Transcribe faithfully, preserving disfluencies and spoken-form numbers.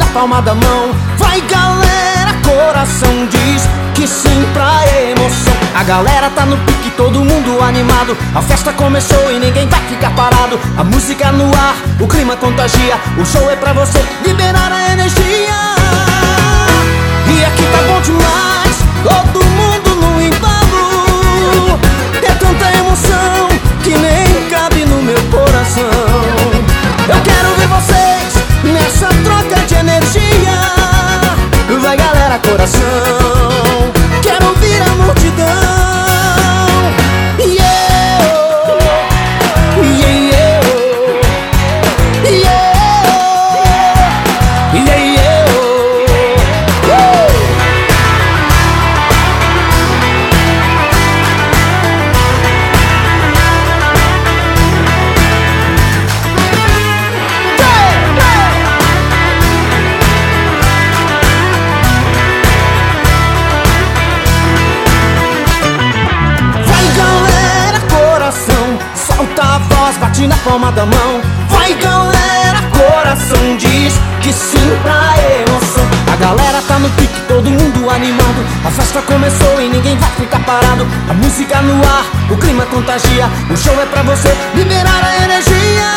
palma da mão. Vai galera, coração diz que sim pra emoção. A galera tá no pique, todo mundo animado. A festa começou e ninguém vai ficar parado. A música no ar, o clima contagia. O show é pra você liberar a energia. E aqui tá bom demais, todo mundo no embalo. É tanta emoção que nem cabe no meu coração. Eu quero ver vocês nessa troca de energia. Vai galera, coração, quero ouvir a multidão. Yeah, yeah, yeah, yeah, yeah, yeah. Bate na palma da mão. Vai galera, coração diz que sim pra emoção. A galera tá no pique, todo mundo animado. A festa começou e ninguém vai ficar parado. A música no ar, o clima contagia. O show é pra você liberar a energia.